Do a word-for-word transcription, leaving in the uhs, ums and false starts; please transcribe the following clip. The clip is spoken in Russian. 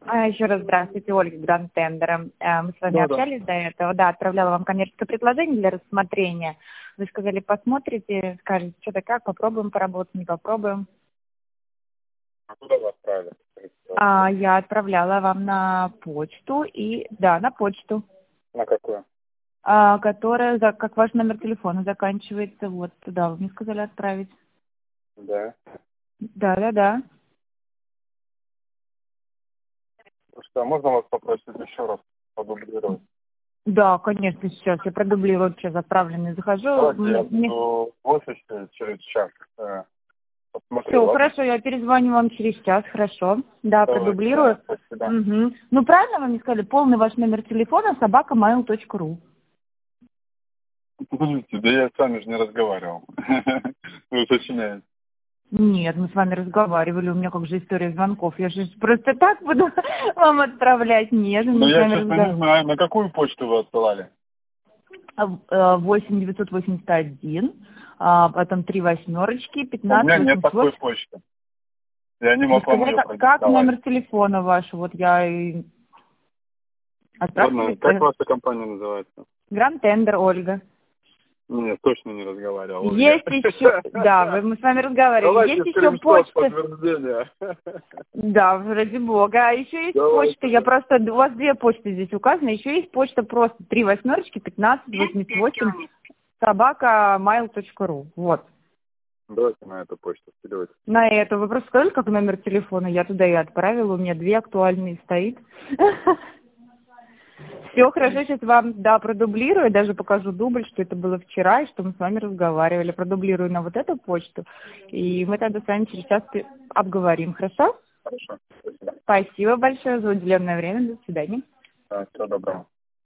А, Еще раз здравствуйте, Ольга Гранд Тендера. Э, Мы с вами Да, да. общались до этого. Да, отправляла вам коммерческое предложение для рассмотрения. Вы сказали, посмотрите, скажете, что-то как, попробуем поработать, не попробуем. А куда вы отправили? А, я отправляла вам на почту и, да, на почту, На какую? а, которая, за- как ваш номер телефона заканчивается, вот туда вы мне сказали отправить. Да. Да, да, да. Что, можно вас попросить еще раз подублировать? Да, конечно, сейчас я продублирую, сейчас отправленный захожу. Давайте я Мне- буду в офисе через час. Э, Посмотрю, Все, ладно? хорошо, я перезвоню вам через час, хорошо. Да, Давайте, продублирую. да, спасибо. Угу. Ну, правильно вы мне сказали, полный ваш номер телефона собака mail точка ру. Подождите, да я с вами же не разговаривал. Вы сочиняете. Нет, мы с вами разговаривали, у меня как же история звонков. Я же просто так буду вам отправлять. Нет, Ну мы с я, вами честно, не разговаривали. знаю, на какую почту вы отсылали? восемь девятьсот восемьдесят один, а, потом три восьмерочки, У меня пятнадцать нет восемьдесят такой восемь. почты. Я не Вы мог вам сказали, ее как, как продиктовать. номер телефона ваш, вот я и Ладно, отправьте. как ваша компания называется? Гранд Тендер, Ольга. Нет, точно не разговаривал. Ольга. Есть еще, да, вы- мы с вами разговаривали. Давайте Есть еще скриншот почта. подтверждения. Да, ради бога. А еще есть Давайте. почта, я просто, у вас две почты здесь указаны, еще есть почта просто три восьмерочки, пятнадцать восемьдесят восемь, собака mail точка ру. Вот. Давайте на эту почту скидывайте. На это вы просто сказали, как номер телефона, я туда и отправила, у меня две актуальные стоит. Все хорошо, сейчас вам, да, продублирую, даже покажу дубль, что это было вчера, и что мы с вами разговаривали. Продублирую на вот эту почту, и мы тогда с вами через час пи- обговорим, хорошо? Хорошо. Спасибо. Спасибо большое за уделенное время, до свидания. Да, всего доброго.